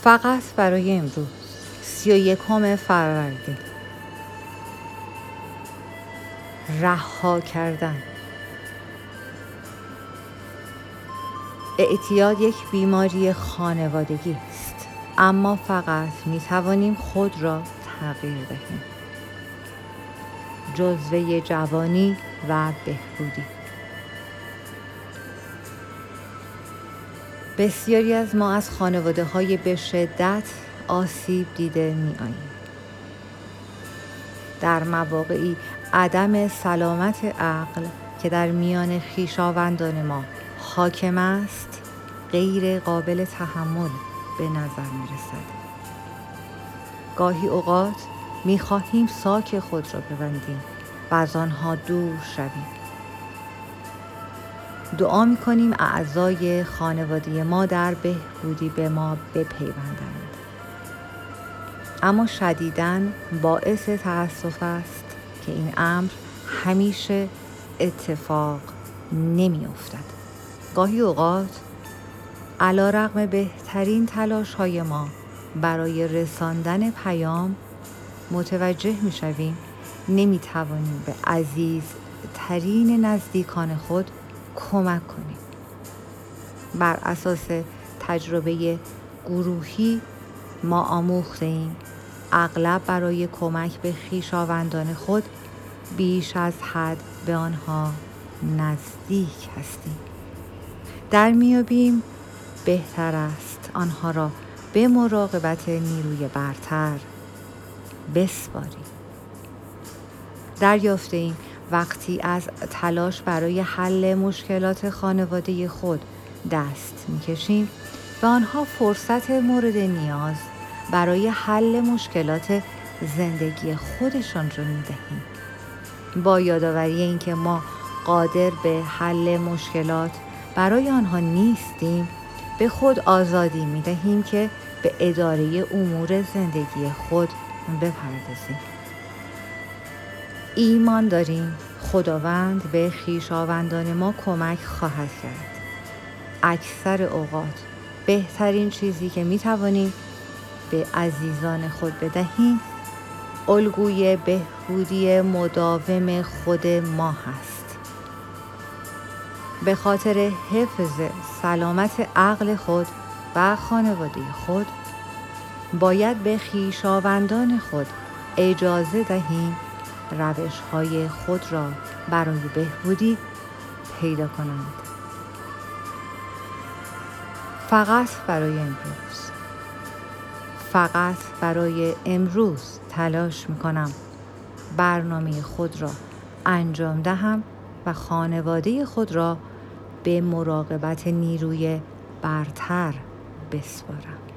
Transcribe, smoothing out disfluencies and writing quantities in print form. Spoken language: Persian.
فقط برای امروز 31 فروردین. رها کردن. اعتیاد یک بیماری خانوادگی است، اما فقط می توانیم خود را تغییر دهیم. جزوه جوانی و بهبودی. بسیاری از ما از خانواده‌های به شدت آسیب دیده می‌آییم. در مواقعی عدم سلامت عقل که در میان خویشاوندان ما حاکم است، غیر قابل تحمل به نظر می‌رسد. گاهی اوقات می‌خواهیم ساک خود را ببندیم و از آنها دور شویم. دعا می‌کنیم اعضای خانواده ما در بهبودی به ما بپیوندند. اما شدیداً باعث تأسف است که این امر همیشه اتفاق نمی‌افتد. گاهی اوقات علی‌رغم بهترین تلاش‌های ما برای رساندن پیام، متوجه می‌شویم نمی‌توانیم به عزیزترین نزدیکان خود کمک کنیم. بر اساس تجربه گروهی ما آموخته‌ایم اغلب برای کمک به خویشاوندان خود بیش از حد به آنها نزدیک هستیم. در میابیم بهتر است آنها را به مراقبت نیروی برتر بسپاریم. دریافته‌ایم وقتی از تلاش برای حل مشکلات خانواده خود دست می‌کشیم، به آنها فرصت مورد نیاز برای حل مشکلات زندگی خودشان را می‌دهیم. با یادآوری اینکه ما قادر به حل مشکلات برای آنها نیستیم، به خود آزادی می‌دهیم که به اداره امور زندگی خود بپردازیم. ایمان داریم خداوند به خویشاوندان ما کمک خواهد کرد. اکثر اوقات بهترین چیزی که می‌توانیم به عزیزان خود بدهیم الگوی بهبودی مداوم خود ما هست. به خاطر حفظ سلامت عقل خود و خانواده خود باید به خویشاوندان خود اجازه دهیم روش‌های خود را برای بهبودی پیدا کنند. فقط برای امروز. فقط برای امروز تلاش می‌کنم برنامه خود را انجام دهم و خانواده خود را به مراقبت نیروی برتر بسپارم.